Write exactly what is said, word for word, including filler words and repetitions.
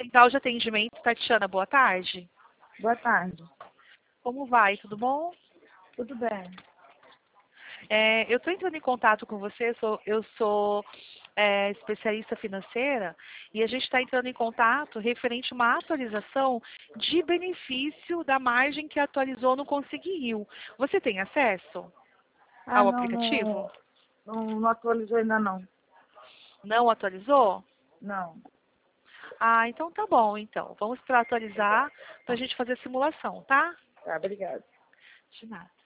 Central de Atendimento, Tatiana, boa tarde. Boa tarde. Como vai? Tudo bom? Tudo bem. É, eu estou entrando em contato com você, eu sou, eu sou é, especialista financeira e a gente está entrando em contato referente a uma atualização de benefício da margem que atualizou no Conseguiu. Você tem acesso Ah, ao não, aplicativo? não, não, não atualizou ainda não. Não atualizou? Não. Ah, então tá bom, então. Vamos para atualizar para a gente fazer a simulação, tá? Tá, obrigada. De nada.